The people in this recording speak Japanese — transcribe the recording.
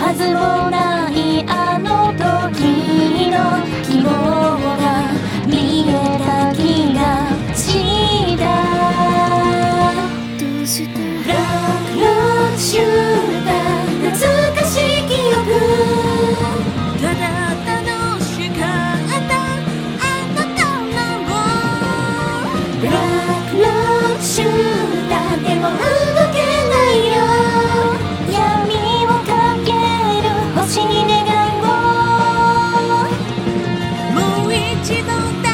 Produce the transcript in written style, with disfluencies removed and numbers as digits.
はずもないあの時の希望が見えた気がしたどうしたブラックロックシューター懐かしい記憶ただ楽しかったあの頃ブラックロックシューターでも動けないよ闇をかける星に願いをもう一度